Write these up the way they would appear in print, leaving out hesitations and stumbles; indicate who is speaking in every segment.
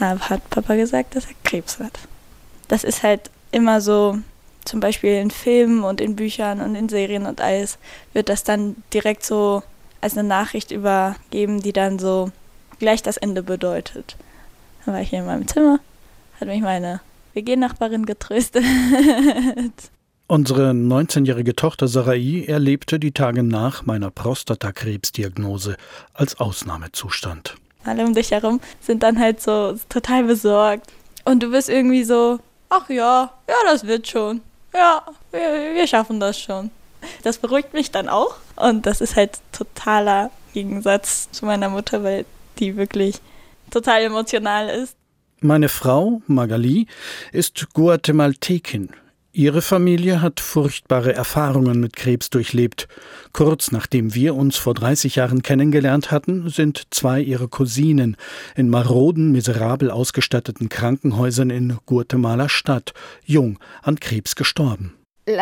Speaker 1: hat Papa gesagt, dass er Krebs hat. Das ist halt immer so, zum Beispiel in Filmen und in Büchern und in Serien und alles, wird das dann direkt so als eine Nachricht übergeben, die dann so gleich das Ende bedeutet. Dann war ich hier in meinem Zimmer, hat mich meine WG-Nachbarin getröstet.
Speaker 2: Unsere 19-jährige Tochter Sarai erlebte die Tage nach meiner Prostatakrebsdiagnose als Ausnahmezustand.
Speaker 1: Alle um dich herum sind dann halt so total besorgt. Und du bist irgendwie so, ach ja, das wird schon. Ja, wir schaffen das schon. Das beruhigt mich dann auch. Und das ist halt totaler Gegensatz zu meiner Mutter, weil die wirklich total emotional ist.
Speaker 2: Meine Frau, Magali, ist Guatemaltekin. Ihre Familie hat furchtbare Erfahrungen mit Krebs durchlebt. Kurz nachdem wir uns vor 30 Jahren kennengelernt hatten, sind 2 ihrer Cousinen in maroden, miserabel ausgestatteten Krankenhäusern in Guatemala-Stadt jung an Krebs gestorben.
Speaker 3: Zu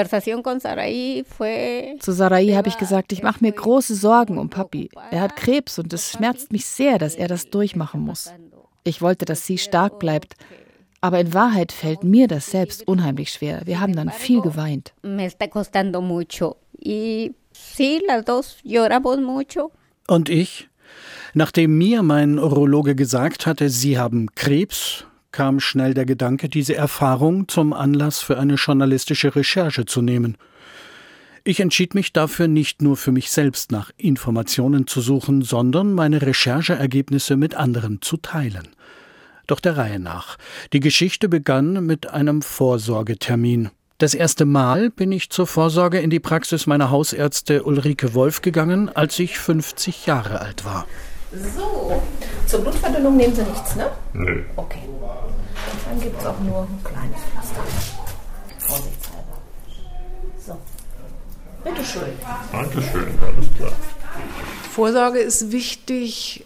Speaker 3: Sarai habe ich gesagt, ich mache mir große Sorgen um Papi. Er hat Krebs und es schmerzt mich sehr, dass er das durchmachen muss. Ich wollte, dass sie stark bleibt. Aber in Wahrheit fällt mir das selbst unheimlich schwer. Wir haben dann viel geweint.
Speaker 2: Und ich? Nachdem mir mein Urologe gesagt hatte, Sie haben Krebs, kam schnell der Gedanke, diese Erfahrung zum Anlass für eine journalistische Recherche zu nehmen. Ich entschied mich dafür, nicht nur für mich selbst nach Informationen zu suchen, sondern meine Rechercheergebnisse mit anderen zu teilen. Doch der Reihe nach. Die Geschichte begann mit einem Vorsorgetermin. Das erste Mal bin ich zur Vorsorge in die Praxis meiner Hausärzte Ulrike Wolf gegangen, als ich 50 Jahre alt war.
Speaker 4: So, zur Blutverdünnung nehmen Sie nichts, ne?
Speaker 5: Nö.
Speaker 4: Okay. Dann gibt es auch nur ein kleines Pflaster. Vorsichtshalber. So. Bitteschön.
Speaker 5: Dankeschön, alles klar.
Speaker 6: Vorsorge ist wichtig,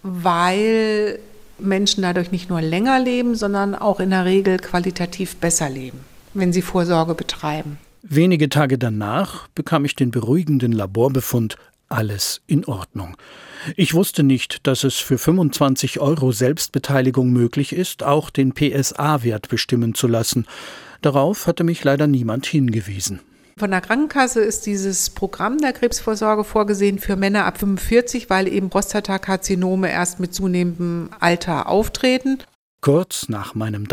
Speaker 6: weil Menschen dadurch nicht nur länger leben, sondern auch in der Regel qualitativ besser leben, wenn sie Vorsorge betreiben.
Speaker 2: Wenige Tage danach bekam ich den beruhigenden Laborbefund, alles in Ordnung. Ich wusste nicht, dass es für 25 € Selbstbeteiligung möglich ist, auch den PSA-Wert bestimmen zu lassen. Darauf hatte mich leider niemand hingewiesen.
Speaker 6: Von der Krankenkasse ist dieses Programm der Krebsvorsorge vorgesehen für Männer ab 45, weil eben Prostatakarzinome erst mit zunehmendem Alter auftreten.
Speaker 2: Kurz nach meinem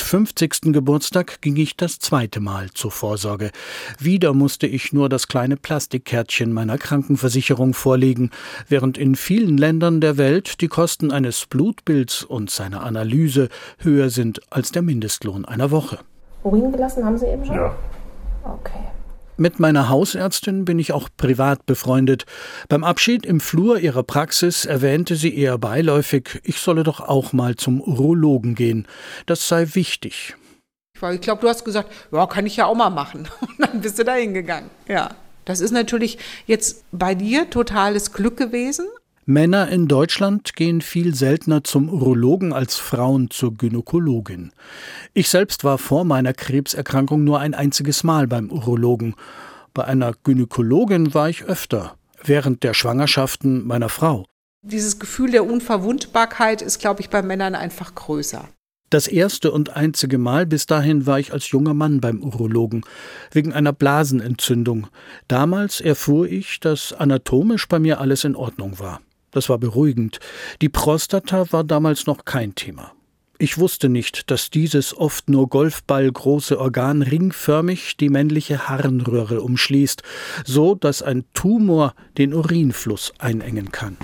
Speaker 2: 53. Geburtstag ging ich das 2. Mal zur Vorsorge. Wieder musste ich nur das kleine Plastikkärtchen meiner Krankenversicherung vorlegen, während in vielen Ländern der Welt die Kosten eines Blutbilds und seiner Analyse höher sind als der Mindestlohn einer Woche.
Speaker 4: Urin gelassen haben Sie eben schon?
Speaker 5: Ja.
Speaker 4: Okay.
Speaker 2: Mit meiner Hausärztin bin ich auch privat befreundet. Beim Abschied im Flur ihrer Praxis erwähnte sie eher beiläufig, ich solle doch auch mal zum Urologen gehen. Das sei wichtig.
Speaker 6: Ich glaube, du hast gesagt, ja, kann ich ja auch mal machen. Und dann bist du da hingegangen. Ja. Das ist natürlich jetzt bei dir totales Glück gewesen.
Speaker 2: Männer in Deutschland gehen viel seltener zum Urologen als Frauen zur Gynäkologin. Ich selbst war vor meiner Krebserkrankung nur ein einziges Mal beim Urologen. Bei einer Gynäkologin war ich öfter, während der Schwangerschaften meiner Frau.
Speaker 6: Dieses Gefühl der Unverwundbarkeit ist, glaube ich, bei Männern einfach größer.
Speaker 2: Das erste und einzige Mal bis dahin war ich als junger Mann beim Urologen, wegen einer Blasenentzündung. Damals erfuhr ich, dass anatomisch bei mir alles in Ordnung war. Das war beruhigend. Die Prostata war damals noch kein Thema. Ich wusste nicht, dass dieses oft nur golfballgroße Organ ringförmig die männliche Harnröhre umschließt, so dass ein Tumor den Urinfluss einengen kann.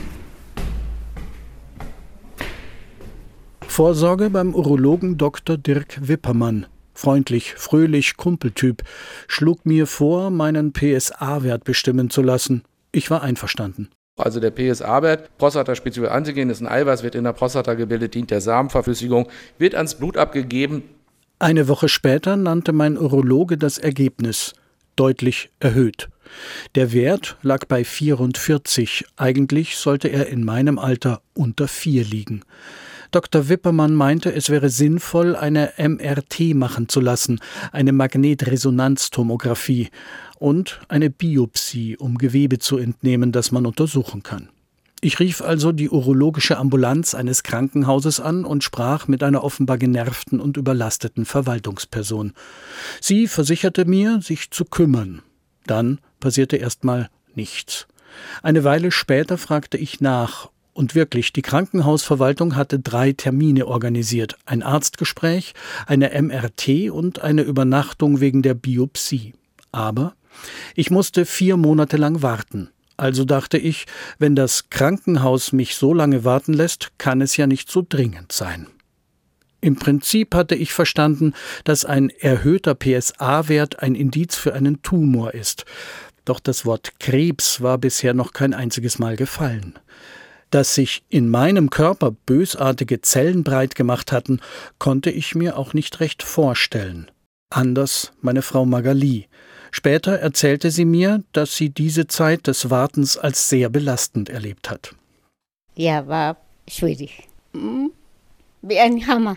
Speaker 2: Vorsorge beim Urologen Dr. Dirk Wippermann. Freundlich, fröhlich, Kumpeltyp, schlug mir vor, meinen PSA-Wert bestimmen zu lassen. Ich war einverstanden.
Speaker 7: Also der PSA-Wert, Prostataspezifisches Antigen, ist ein Eiweiß, wird in der Prostata gebildet, dient der Samenverflüssigung, wird ans Blut abgegeben.
Speaker 2: Eine Woche später nannte mein Urologe das Ergebnis, deutlich erhöht. Der Wert lag bei 44, eigentlich sollte er in meinem Alter unter 4 liegen. Dr. Wippermann meinte, es wäre sinnvoll, eine MRT machen zu lassen, eine Magnetresonanztomographie und eine Biopsie, um Gewebe zu entnehmen, das man untersuchen kann. Ich rief also die urologische Ambulanz eines Krankenhauses an und sprach mit einer offenbar genervten und überlasteten Verwaltungsperson. Sie versicherte mir, sich zu kümmern. Dann passierte erstmal nichts. Eine Weile später fragte ich nach. Und wirklich, die Krankenhausverwaltung hatte 3 Termine organisiert. Ein Arztgespräch, eine MRT und eine Übernachtung wegen der Biopsie. Aber ich musste 4 Monate lang warten. Also dachte ich, wenn das Krankenhaus mich so lange warten lässt, kann es ja nicht so dringend sein. Im Prinzip hatte ich verstanden, dass ein erhöhter PSA-Wert ein Indiz für einen Tumor ist. Doch das Wort Krebs war bisher noch kein einziges Mal gefallen. Dass sich in meinem Körper bösartige Zellen breit gemacht hatten, konnte ich mir auch nicht recht vorstellen. Anders meine Frau Magali. Später erzählte sie mir, dass sie diese Zeit des Wartens als sehr belastend erlebt hat.
Speaker 8: Ja, war schwierig. Wie ein Hammer.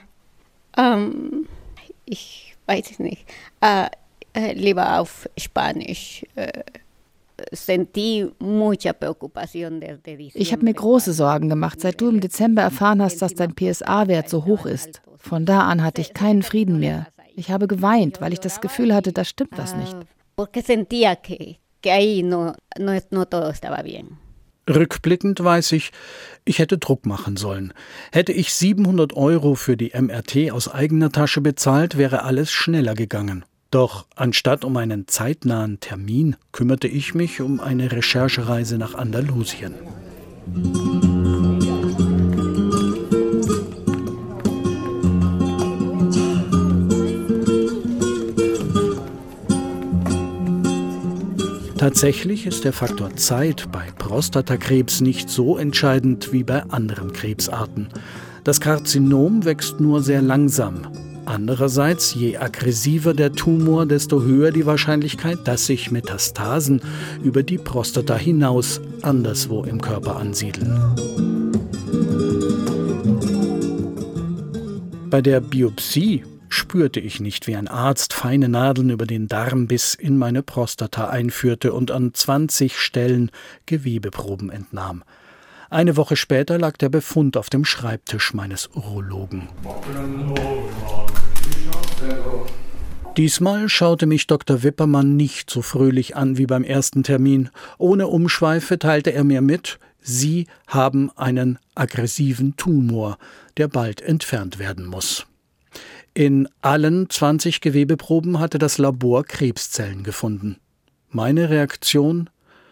Speaker 8: Ich weiß es nicht. Lieber auf Spanisch.
Speaker 3: Ich habe mir große Sorgen gemacht, seit du im Dezember erfahren hast, dass dein PSA-Wert so hoch ist. Von da an hatte ich keinen Frieden mehr. Ich habe geweint, weil ich das Gefühl hatte, da stimmt was nicht.
Speaker 2: Rückblickend weiß ich, ich hätte Druck machen sollen. Hätte ich 700 € für die MRT aus eigener Tasche bezahlt, wäre alles schneller gegangen. Doch anstatt um einen zeitnahen Termin kümmerte ich mich um eine Recherchereise nach Andalusien. Tatsächlich ist der Faktor Zeit bei Prostatakrebs nicht so entscheidend wie bei anderen Krebsarten. Das Karzinom wächst nur sehr langsam. Andererseits, je aggressiver der Tumor, desto höher die Wahrscheinlichkeit, dass sich Metastasen über die Prostata hinaus anderswo im Körper ansiedeln. Bei der Biopsie spürte ich nicht, wie ein Arzt feine Nadeln über den Darm bis in meine Prostata einführte und an 20 Stellen Gewebeproben entnahm. Eine Woche später lag der Befund auf dem Schreibtisch meines Urologen. Diesmal schaute mich Dr. Wippermann nicht so fröhlich an wie beim ersten Termin. Ohne Umschweife teilte er mir mit, Sie haben einen aggressiven Tumor, der bald entfernt werden muss. In allen 20 Gewebeproben hatte das Labor Krebszellen gefunden. Meine Reaktion?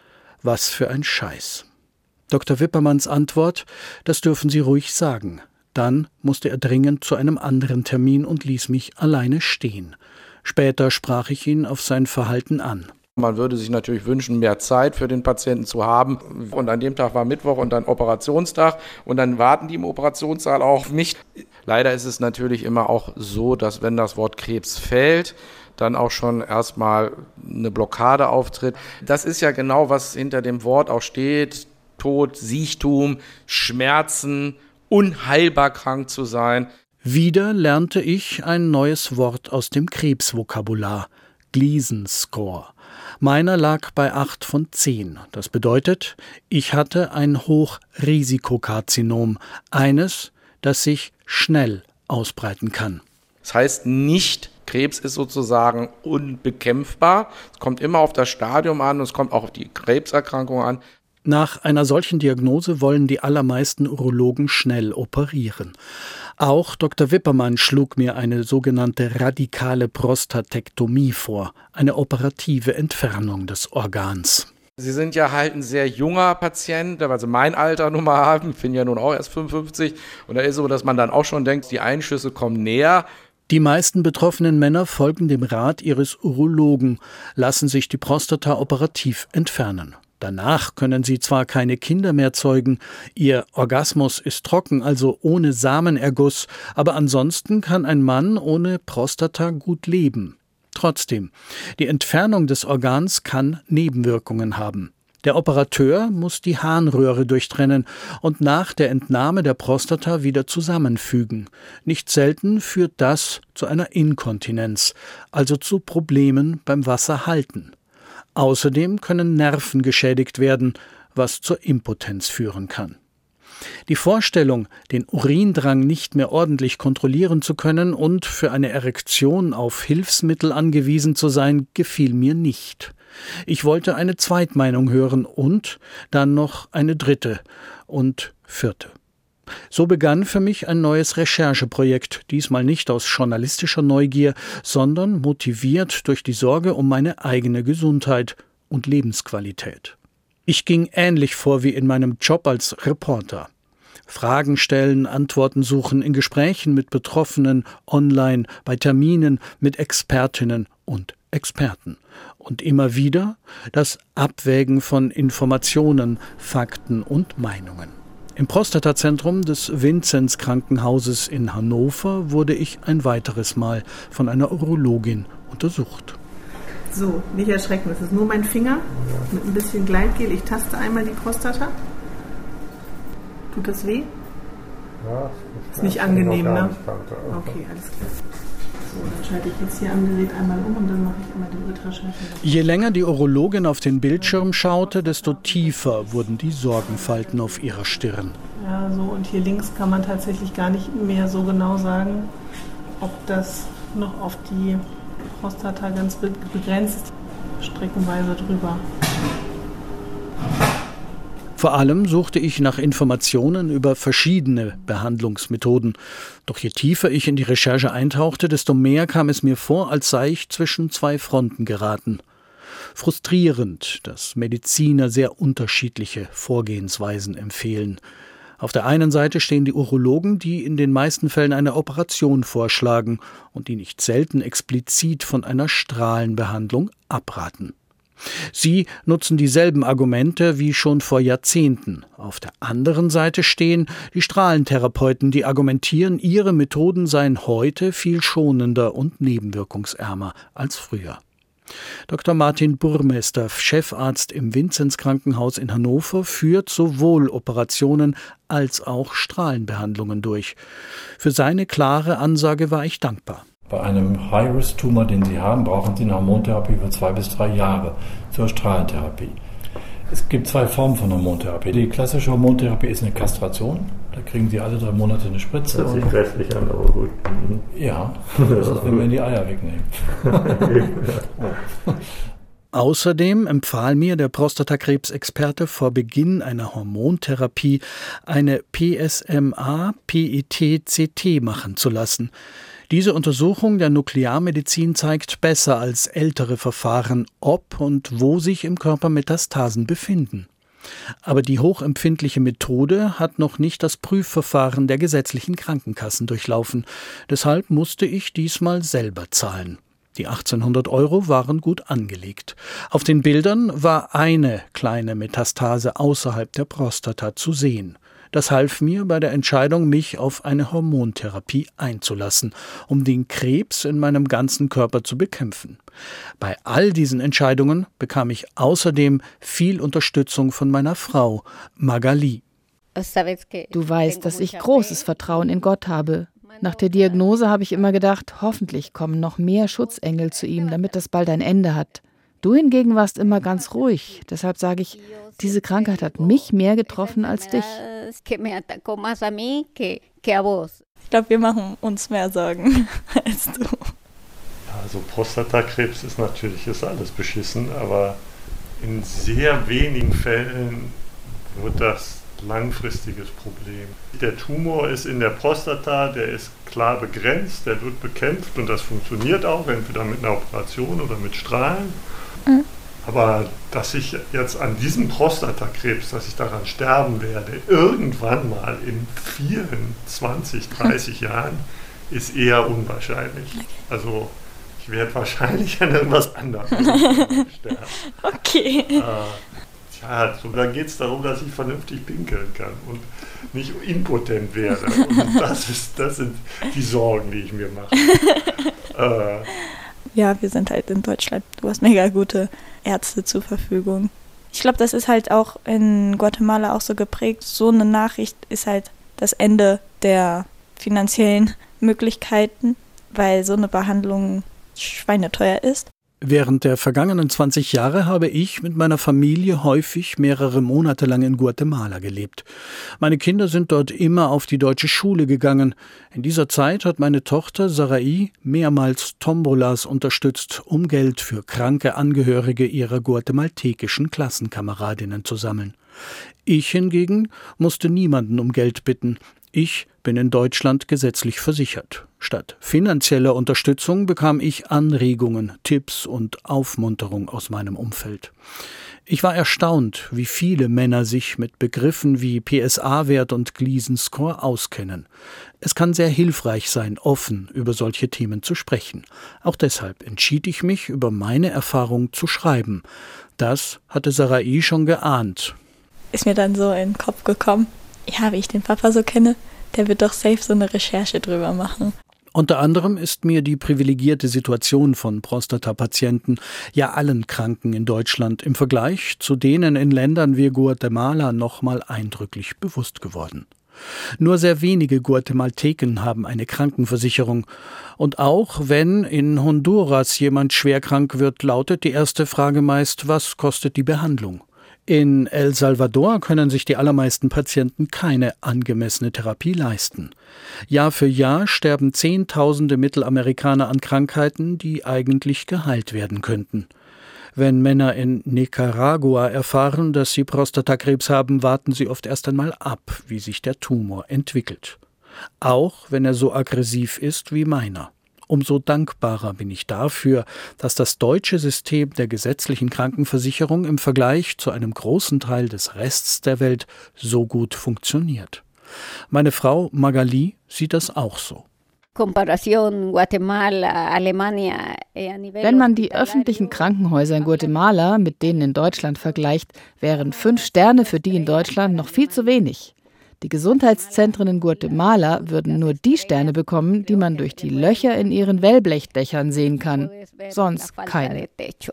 Speaker 2: Was für ein Scheiß. Dr. Wippermanns Antwort, das dürfen Sie ruhig sagen. Dann musste er dringend zu einem anderen Termin und ließ mich alleine stehen. Später sprach ich ihn auf sein Verhalten an.
Speaker 7: Man würde sich natürlich wünschen, mehr Zeit für den Patienten zu haben. Und an dem Tag war Mittwoch und dann Operationstag. Und dann warten die im Operationssaal auch auf mich. Leider ist es natürlich immer auch so, dass wenn das Wort Krebs fällt, dann auch schon erstmal eine Blockade auftritt. Das ist ja genau, was hinter dem Wort auch steht. Tod, Siechtum, Schmerzen, unheilbar krank zu sein.
Speaker 2: Wieder lernte ich ein neues Wort aus dem Krebsvokabular, Gleason-Score. Meiner lag bei 8 von 10. Das bedeutet, ich hatte ein Hochrisikokarzinom, eines, das sich schnell ausbreiten kann.
Speaker 7: Das heißt nicht, Krebs ist sozusagen unbekämpfbar. Es kommt immer auf das Stadium an und es kommt auch auf die Krebserkrankung an.
Speaker 2: Nach einer solchen Diagnose wollen die allermeisten Urologen schnell operieren. Auch Dr. Wippermann schlug mir eine sogenannte radikale Prostatektomie vor, eine operative Entfernung des Organs.
Speaker 7: Sie sind ja halt ein sehr junger Patient, weil Sie mein Alter nun mal haben. Ich bin ja nun auch erst 55. Und da ist es so, dass man dann auch schon denkt, die Einschüsse kommen näher.
Speaker 2: Die meisten betroffenen Männer folgen dem Rat ihres Urologen, lassen sich die Prostata operativ entfernen. Danach können sie zwar keine Kinder mehr zeugen, ihr Orgasmus ist trocken, also ohne Samenerguss, aber ansonsten kann ein Mann ohne Prostata gut leben. Trotzdem, die Entfernung des Organs kann Nebenwirkungen haben. Der Operateur muss die Harnröhre durchtrennen und nach der Entnahme der Prostata wieder zusammenfügen. Nicht selten führt das zu einer Inkontinenz, also zu Problemen beim Wasserhalten. Außerdem können Nerven geschädigt werden, was zur Impotenz führen kann. Die Vorstellung, den Urindrang nicht mehr ordentlich kontrollieren zu können und für eine Erektion auf Hilfsmittel angewiesen zu sein, gefiel mir nicht. Ich wollte eine Zweitmeinung hören und dann noch eine dritte und vierte. So begann für mich ein neues Rechercheprojekt, diesmal nicht aus journalistischer Neugier, sondern motiviert durch die Sorge um meine eigene Gesundheit und Lebensqualität. Ich ging ähnlich vor wie in meinem Job als Reporter. Fragen stellen, Antworten suchen, in Gesprächen mit Betroffenen, online, bei Terminen mit Expertinnen und Experten. Und immer wieder das Abwägen von Informationen, Fakten und Meinungen. Im Prostatazentrum des Vinzenz-Krankenhauses in Hannover wurde ich ein weiteres Mal von einer Urologin untersucht.
Speaker 9: So, nicht erschrecken, das ist nur mein Finger mit ein bisschen Gleitgel. Ich taste einmal die Prostata. Tut das weh?
Speaker 5: Ja,
Speaker 9: ist nicht angenehm, ne?
Speaker 5: Okay,
Speaker 9: alles klar. So, dann schalte ich jetzt hier am Gerät einmal um und dann mache ich einmal den Ultraschall.
Speaker 2: Je länger die Urologin auf den Bildschirm schaute, desto tiefer wurden die Sorgenfalten auf ihrer Stirn.
Speaker 9: Ja, so, und hier links kann man tatsächlich gar nicht mehr so genau sagen, ob das noch auf die Prostata ganz begrenzt, streckenweise drüber.
Speaker 2: Vor allem suchte ich nach Informationen über verschiedene Behandlungsmethoden. Doch je tiefer ich in die Recherche eintauchte, desto mehr kam es mir vor, als sei ich zwischen zwei Fronten geraten. Frustrierend, dass Mediziner sehr unterschiedliche Vorgehensweisen empfehlen. Auf der einen Seite stehen die Urologen, die in den meisten Fällen eine Operation vorschlagen und die nicht selten explizit von einer Strahlenbehandlung abraten. Sie nutzen dieselben Argumente wie schon vor Jahrzehnten. Auf der anderen Seite stehen die Strahlentherapeuten, die argumentieren, ihre Methoden seien heute viel schonender und nebenwirkungsärmer als früher. Dr. Martin Burmester, Chefarzt im Vinzenz-Krankenhaus in Hannover, führt sowohl Operationen als auch Strahlenbehandlungen durch. Für seine klare Ansage war ich dankbar.
Speaker 10: Bei einem High-Risk-Tumor, den Sie haben, brauchen Sie eine Hormontherapie für 2 bis 3 Jahre zur Strahlentherapie. Es gibt 2 Formen von Hormontherapie. Die klassische Hormontherapie ist eine Kastration. Da kriegen Sie alle 3 Monate eine Spritze.
Speaker 5: Das hört sich grässlich an, aber gut.
Speaker 10: Ja, das ist, wenn wir die Eier wegnehmen.
Speaker 2: Außerdem empfahl mir der Prostatakrebsexperte vor Beginn einer Hormontherapie eine PSMA-PET-CT machen zu lassen. Diese Untersuchung der Nuklearmedizin zeigt besser als ältere Verfahren, ob und wo sich im Körper Metastasen befinden. Aber die hochempfindliche Methode hat noch nicht das Prüfverfahren der gesetzlichen Krankenkassen durchlaufen. Deshalb musste ich diesmal selber zahlen. Die 1.800 € waren gut angelegt. Auf den Bildern war eine kleine Metastase außerhalb der Prostata zu sehen. Das half mir bei der Entscheidung, mich auf eine Hormontherapie einzulassen, um den Krebs in meinem ganzen Körper zu bekämpfen. Bei all diesen Entscheidungen bekam ich außerdem viel Unterstützung von meiner Frau, Magali.
Speaker 3: Du weißt, dass ich großes Vertrauen in Gott habe. Nach der Diagnose habe ich immer gedacht, hoffentlich kommen noch mehr Schutzengel zu ihm, damit das bald ein Ende hat. Du hingegen warst immer ganz ruhig. Deshalb sage ich, diese Krankheit hat mich mehr getroffen als dich.
Speaker 1: Ich glaube, wir machen uns mehr Sorgen als du.
Speaker 5: Also Prostatakrebs ist alles beschissen, aber in sehr wenigen Fällen wird das langfristiges Problem. Der Tumor ist in der Prostata, der ist klar begrenzt, der wird bekämpft und das funktioniert auch, entweder mit einer Operation oder mit Strahlen. Mhm. Aber dass ich jetzt an diesem Prostatakrebs, dass ich daran sterben werde, irgendwann mal in 20, 30 Jahren, ist eher unwahrscheinlich. Also ich werde wahrscheinlich an irgendwas anderem sterben.
Speaker 1: Okay.
Speaker 5: So, da geht es darum, dass ich vernünftig pinkeln kann und nicht impotent werde. Und das sind die Sorgen, die ich mir mache.
Speaker 1: Ja, wir sind halt in Deutschland. Du hast mega gute Ärzte zur Verfügung. Ich glaube, das ist halt auch in Guatemala auch so geprägt. So eine Nachricht ist halt das Ende der finanziellen Möglichkeiten, weil so eine Behandlung schweineteuer ist.
Speaker 2: Während der vergangenen 20 Jahre habe ich mit meiner Familie häufig mehrere Monate lang in Guatemala gelebt. Meine Kinder sind dort immer auf die deutsche Schule gegangen. In dieser Zeit hat meine Tochter Sarai mehrmals Tombolas unterstützt, um Geld für kranke Angehörige ihrer guatemaltekischen Klassenkameradinnen zu sammeln. Ich hingegen musste niemanden um Geld bitten. Ich bin in Deutschland gesetzlich versichert. Statt finanzieller Unterstützung bekam ich Anregungen, Tipps und Aufmunterung aus meinem Umfeld. Ich war erstaunt, wie viele Männer sich mit Begriffen wie PSA-Wert und Gleason-Score auskennen. Es kann sehr hilfreich sein, offen über solche Themen zu sprechen. Auch deshalb entschied ich mich, über meine Erfahrung zu schreiben. Das hatte Sarai schon geahnt.
Speaker 1: Ist mir dann so in den Kopf gekommen, ja, wie ich den Papa so kenne, der wird doch safe so eine Recherche drüber machen.
Speaker 2: Unter anderem ist mir die privilegierte Situation von Prostatapatienten, ja allen Kranken in Deutschland, im Vergleich zu denen in Ländern wie Guatemala nochmal eindrücklich bewusst geworden. Nur sehr wenige Guatemalteken haben eine Krankenversicherung. Und auch wenn in Honduras jemand schwer krank wird, lautet die erste Frage meist, was kostet die Behandlung? In El Salvador können sich die allermeisten Patienten keine angemessene Therapie leisten. Jahr für Jahr sterben Zehntausende Mittelamerikaner an Krankheiten, die eigentlich geheilt werden könnten. Wenn Männer in Nicaragua erfahren, dass sie Prostatakrebs haben, warten sie oft erst einmal ab, wie sich der Tumor entwickelt. Auch wenn er so aggressiv ist wie meiner. Umso dankbarer bin ich dafür, dass das deutsche System der gesetzlichen Krankenversicherung im Vergleich zu einem großen Teil des Rests der Welt so gut funktioniert. Meine Frau Magali sieht das auch so.
Speaker 8: Wenn
Speaker 3: man die öffentlichen Krankenhäuser in Guatemala mit denen in Deutschland vergleicht, wären 5 Sterne für die in Deutschland noch viel zu wenig. Die Gesundheitszentren in Guatemala würden nur die Sterne bekommen, die man durch die Löcher in ihren Wellblechdächern sehen kann. Sonst keine.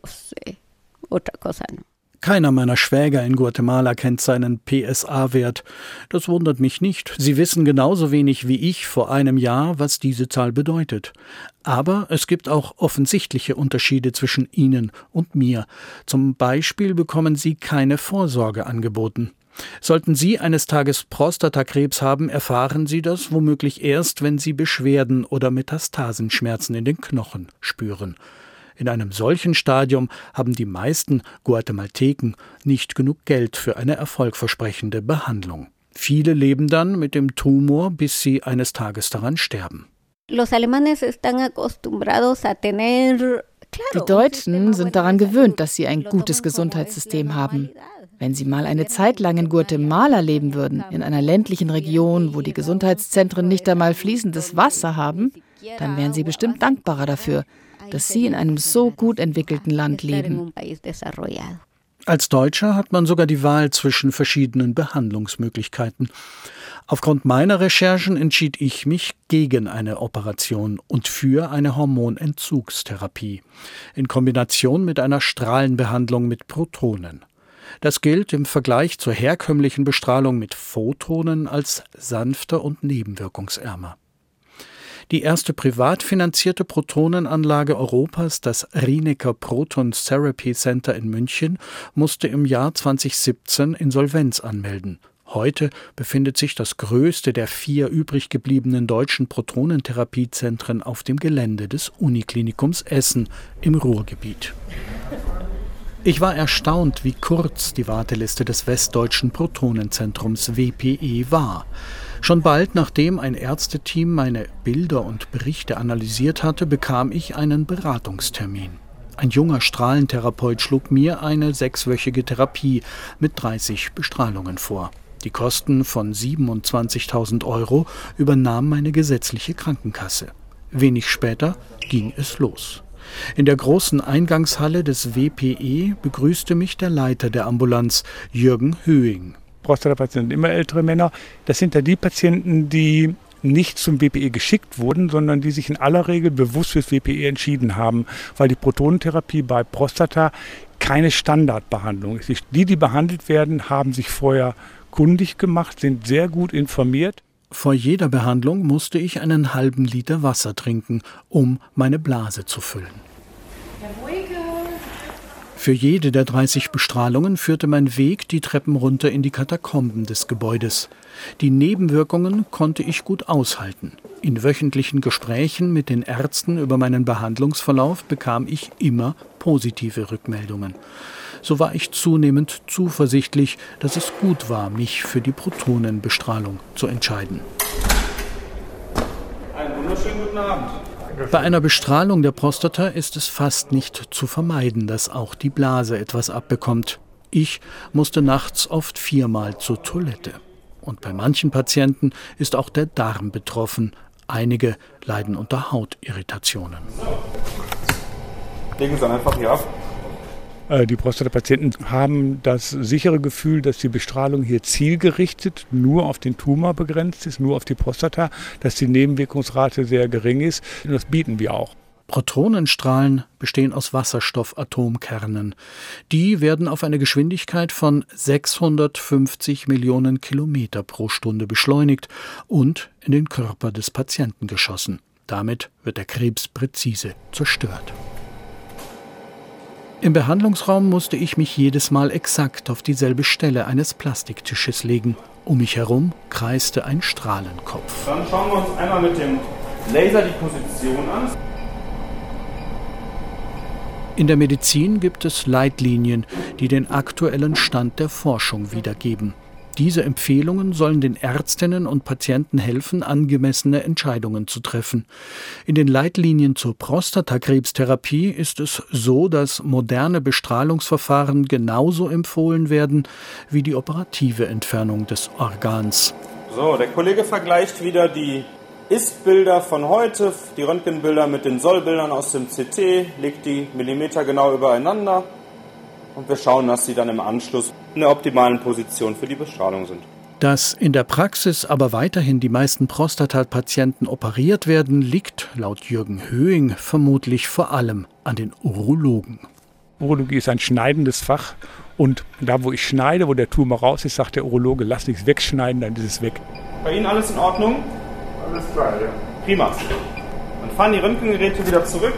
Speaker 2: Keiner meiner Schwäger in Guatemala kennt seinen PSA-Wert. Das wundert mich nicht. Sie wissen genauso wenig wie ich vor einem Jahr, was diese Zahl bedeutet. Aber es gibt auch offensichtliche Unterschiede zwischen ihnen und mir. Zum Beispiel bekommen sie keine Vorsorge angeboten. Sollten Sie eines Tages Prostatakrebs haben, erfahren Sie das womöglich erst, wenn Sie Beschwerden oder Metastasenschmerzen in den Knochen spüren. In einem solchen Stadium haben die meisten Guatemalteken nicht genug Geld für eine erfolgversprechende Behandlung. Viele leben dann mit dem Tumor, bis sie eines Tages daran sterben.
Speaker 3: Die Deutschen sind daran gewöhnt, dass sie ein gutes Gesundheitssystem haben. Wenn sie mal eine Zeit lang in Guatemala leben würden, in einer ländlichen Region, wo die Gesundheitszentren nicht einmal fließendes Wasser haben, dann wären sie bestimmt dankbarer dafür, dass sie in einem so gut entwickelten Land leben.
Speaker 2: Als Deutscher hat man sogar die Wahl zwischen verschiedenen Behandlungsmöglichkeiten. Aufgrund meiner Recherchen entschied ich mich gegen eine Operation und für eine Hormonentzugstherapie in Kombination mit einer Strahlenbehandlung mit Protonen. Das gilt im Vergleich zur herkömmlichen Bestrahlung mit Photonen als sanfter und nebenwirkungsärmer. Die erste privat finanzierte Protonenanlage Europas, das Rinecker Proton Therapy Center in München, musste im Jahr 2017 Insolvenz anmelden. Heute befindet sich das größte der 4 übrig gebliebenen deutschen Protonentherapiezentren auf dem Gelände des Uniklinikums Essen im Ruhrgebiet. Ich war erstaunt, wie kurz die Warteliste des Westdeutschen Protonenzentrums WPE war. Schon bald, nachdem ein Ärzteteam meine Bilder und Berichte analysiert hatte, bekam ich einen Beratungstermin. Ein junger Strahlentherapeut schlug mir eine 6-wöchige Therapie mit 30 Bestrahlungen vor. Die Kosten von 27.000 € übernahm meine gesetzliche Krankenkasse. Wenig später ging es los. In der großen Eingangshalle des WPE begrüßte mich der Leiter der Ambulanz, Jürgen Höing.
Speaker 11: Prostatapatienten sind immer ältere Männer. Das sind ja die Patienten, die nicht zum WPE geschickt wurden, sondern die sich in aller Regel bewusst fürs WPE entschieden haben, weil die Protonentherapie bei Prostata keine Standardbehandlung ist. Die behandelt werden, haben sich vorher kundig gemacht, sind sehr gut informiert.
Speaker 2: Vor jeder Behandlung musste ich einen halben Liter Wasser trinken, um meine Blase zu füllen.
Speaker 12: Herr Boyke,
Speaker 2: Für jede der 30 Bestrahlungen führte mein Weg die Treppen runter in die Katakomben des Gebäudes. Die Nebenwirkungen konnte ich gut aushalten. In wöchentlichen Gesprächen mit den Ärzten über meinen Behandlungsverlauf bekam ich immer positive Rückmeldungen. So war ich zunehmend zuversichtlich, dass es gut war, mich für die Protonenbestrahlung zu entscheiden.
Speaker 12: Einen wunderschönen guten Abend.
Speaker 2: Bei einer Bestrahlung der Prostata ist es fast nicht zu vermeiden, dass auch die Blase etwas abbekommt. Ich musste nachts oft 4-mal zur Toilette. Und bei manchen Patienten ist auch der Darm betroffen. Einige leiden unter Hautirritationen.
Speaker 12: Legen Sie einfach hier ab.
Speaker 11: Die Prostatapatienten haben das sichere Gefühl, dass die Bestrahlung hier zielgerichtet nur auf den Tumor begrenzt ist, nur auf die Prostata, dass die Nebenwirkungsrate sehr gering ist. Und das bieten wir auch.
Speaker 2: Protonenstrahlen bestehen aus Wasserstoffatomkernen. Die werden auf eine Geschwindigkeit von 650 Millionen Kilometer pro Stunde beschleunigt und in den Körper des Patienten geschossen. Damit wird der Krebs präzise zerstört. Im Behandlungsraum musste ich mich jedes Mal exakt auf dieselbe Stelle eines Plastiktisches legen. Um mich herum kreiste ein Strahlenkopf.
Speaker 12: Dann schauen wir uns einmal mit dem Laser die Position an.
Speaker 2: In der Medizin gibt es Leitlinien, die den aktuellen Stand der Forschung wiedergeben. Diese Empfehlungen sollen den Ärztinnen und Patienten helfen, angemessene Entscheidungen zu treffen. In den Leitlinien zur Prostatakrebstherapie ist es so, dass moderne Bestrahlungsverfahren genauso empfohlen werden wie die operative Entfernung des Organs.
Speaker 12: So, der Kollege vergleicht wieder die Ist-Bilder von heute, die Röntgenbilder mit den Soll-Bildern aus dem CT, legt die Millimeter genau übereinander. Und wir schauen, dass sie dann im Anschluss in der optimalen Position für die Bestrahlung sind.
Speaker 2: Dass in der Praxis aber weiterhin die meisten Prostatapatienten operiert werden, liegt laut Jürgen Höhing vermutlich vor allem an den Urologen.
Speaker 11: Urologie ist ein schneidendes Fach und da, wo ich schneide, wo der Tumor raus ist, sagt der Urologe, lass nichts wegschneiden, dann ist es weg.
Speaker 12: Bei Ihnen alles in Ordnung?
Speaker 5: Alles klar, ja.
Speaker 12: Prima. Dann fahren die Röntgengeräte wieder zurück.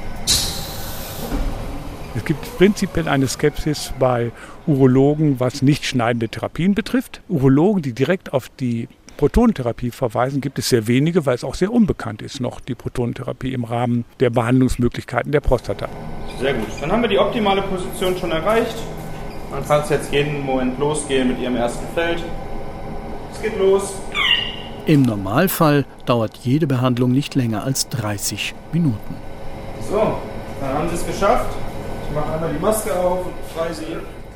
Speaker 11: Es gibt prinzipiell eine Skepsis bei Urologen, was nicht schneidende Therapien betrifft. Urologen, die direkt auf die Protonentherapie verweisen, gibt es sehr wenige, weil es auch sehr unbekannt ist, noch die Protonentherapie im Rahmen der Behandlungsmöglichkeiten der Prostata.
Speaker 12: Sehr gut. Dann haben wir die optimale Position schon erreicht. Dann kann es jetzt jeden Moment losgehen mit Ihrem ersten Feld. Es geht los.
Speaker 2: Im Normalfall dauert jede Behandlung nicht länger als 30 Minuten.
Speaker 12: So, dann haben Sie es geschafft. Ich mache einmal die Maske auf und frei Sie.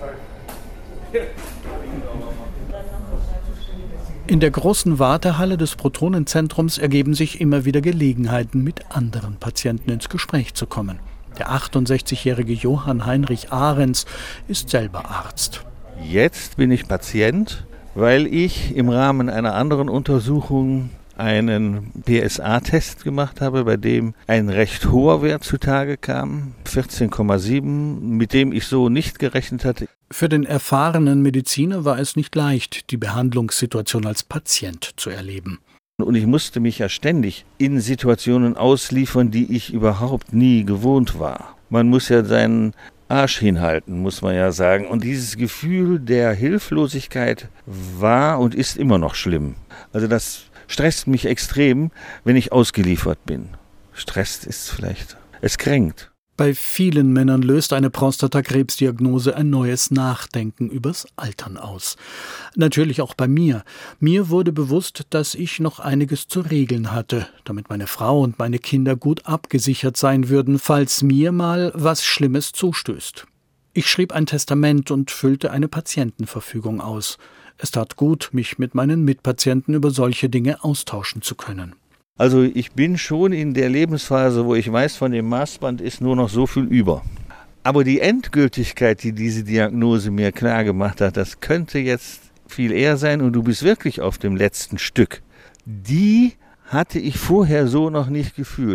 Speaker 2: In der großen Wartehalle des Protonenzentrums ergeben sich immer wieder Gelegenheiten, mit anderen Patienten ins Gespräch zu kommen. Der 68-jährige Johann Heinrich Ahrens ist selber Arzt.
Speaker 13: Jetzt bin ich Patient, weil ich im Rahmen einer anderen Untersuchung einen PSA-Test gemacht habe, bei dem ein recht hoher Wert zutage kam, 14,7, mit dem ich so nicht gerechnet hatte.
Speaker 2: Für den erfahrenen Mediziner war es nicht leicht, die Behandlungssituation als Patient zu erleben.
Speaker 13: Und ich musste mich ja ständig in Situationen ausliefern, die ich überhaupt nie gewohnt war. Man muss ja seinen Arsch hinhalten, muss man ja sagen. Und dieses Gefühl der Hilflosigkeit war und ist immer noch schlimm. Also das stresst mich extrem, wenn ich ausgeliefert bin. Stresst ist vielleicht, es kränkt.
Speaker 2: Bei vielen Männern löst eine Prostatakrebsdiagnose ein neues Nachdenken übers Altern aus. Natürlich auch bei mir. Mir wurde bewusst, dass ich noch einiges zu regeln hatte, damit meine Frau und meine Kinder gut abgesichert sein würden, falls mir mal was Schlimmes zustößt. Ich schrieb ein Testament und füllte eine Patientenverfügung aus. Es tat gut, mich mit meinen Mitpatienten über solche Dinge austauschen zu können.
Speaker 13: Also ich bin schon in der Lebensphase, wo ich weiß, von dem Maßband ist nur noch so viel über. Aber die Endgültigkeit, die diese Diagnose mir klar gemacht hat, das könnte jetzt viel eher sein und du bist wirklich auf dem letzten Stück. Die hatte ich vorher so noch nicht gefühlt.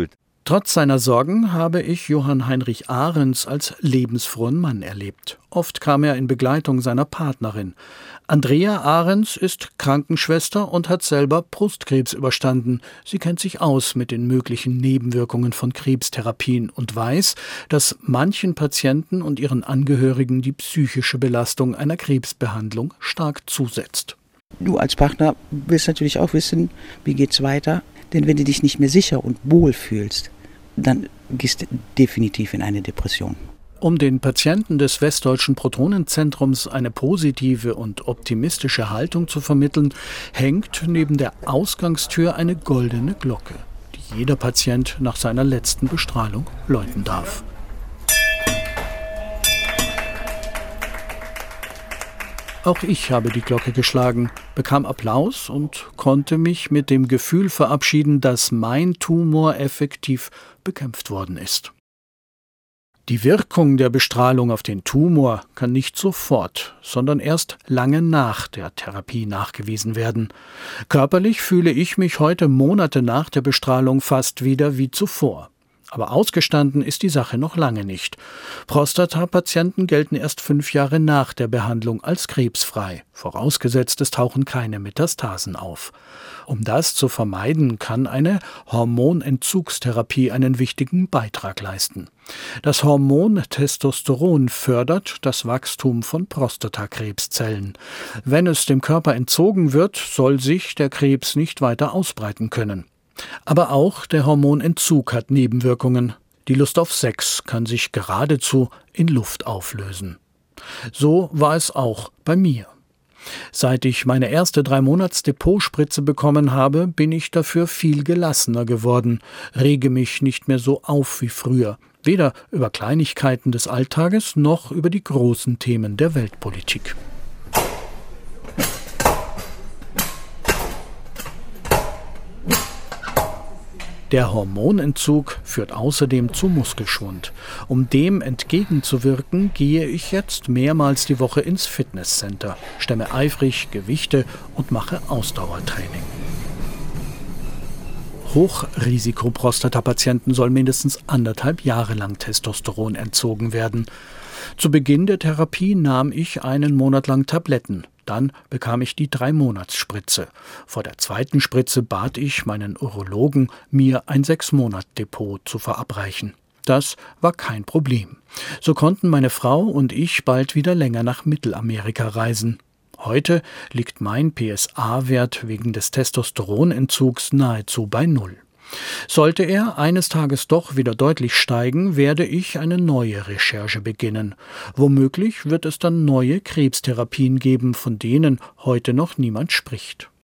Speaker 2: Trotz seiner Sorgen habe ich Johann Heinrich Ahrens als lebensfrohen Mann erlebt. Oft kam er in Begleitung seiner Partnerin. Andrea Ahrens ist Krankenschwester und hat selber Brustkrebs überstanden. Sie kennt sich aus mit den möglichen Nebenwirkungen von Krebstherapien und weiß, dass manchen Patienten und ihren Angehörigen die psychische Belastung einer Krebsbehandlung stark zusetzt.
Speaker 14: Du als Partner willst natürlich auch wissen, wie geht's weiter. Denn wenn du dich nicht mehr sicher und wohl fühlst, dann gehst du definitiv in eine Depression.
Speaker 2: Um den Patienten des Westdeutschen Protonenzentrums eine positive und optimistische Haltung zu vermitteln, hängt neben der Ausgangstür eine goldene Glocke, die jeder Patient nach seiner letzten Bestrahlung läuten darf. Auch ich habe die Glocke geschlagen, bekam Applaus und konnte mich mit dem Gefühl verabschieden, dass mein Tumor effektiv bekämpft worden ist. Die Wirkung der Bestrahlung auf den Tumor kann nicht sofort, sondern erst lange nach der Therapie nachgewiesen werden. Körperlich fühle ich mich heute Monate nach der Bestrahlung fast wieder wie zuvor. Aber ausgestanden ist die Sache noch lange nicht. Prostatapatienten gelten erst 5 Jahre nach der Behandlung als krebsfrei, vorausgesetzt es tauchen keine Metastasen auf. Um das zu vermeiden, kann eine Hormonentzugstherapie einen wichtigen Beitrag leisten. Das Hormon Testosteron fördert das Wachstum von Prostatakrebszellen. Wenn es dem Körper entzogen wird, soll sich der Krebs nicht weiter ausbreiten können. Aber auch der Hormonentzug hat Nebenwirkungen. Die Lust auf Sex kann sich geradezu in Luft auflösen. So war es auch bei mir. Seit ich meine erste 3-Monats-Depotspritze bekommen habe, bin ich dafür viel gelassener geworden, rege mich nicht mehr so auf wie früher, weder über Kleinigkeiten des Alltages noch über die großen Themen der Weltpolitik. Der Hormonentzug führt außerdem zu Muskelschwund. Um dem entgegenzuwirken, gehe ich jetzt mehrmals die Woche ins Fitnesscenter, stemme eifrig Gewichte und mache Ausdauertraining. Hochrisikoprostatapatienten soll mindestens 1,5 Jahre lang Testosteron entzogen werden. Zu Beginn der Therapie nahm ich 1 Monat lang Tabletten. Dann bekam ich die 3-Monats-Spritze. Vor der 2. Spritze bat ich meinen Urologen, mir ein 6-Monat-Depot zu verabreichen. Das war kein Problem. So konnten meine Frau und ich bald wieder länger nach Mittelamerika reisen. Heute liegt mein PSA-Wert wegen des Testosteronentzugs nahezu bei 0. Sollte er eines Tages doch wieder deutlich steigen, werde ich eine neue Recherche beginnen. Womöglich wird es dann neue Krebstherapien geben, von denen heute noch niemand spricht.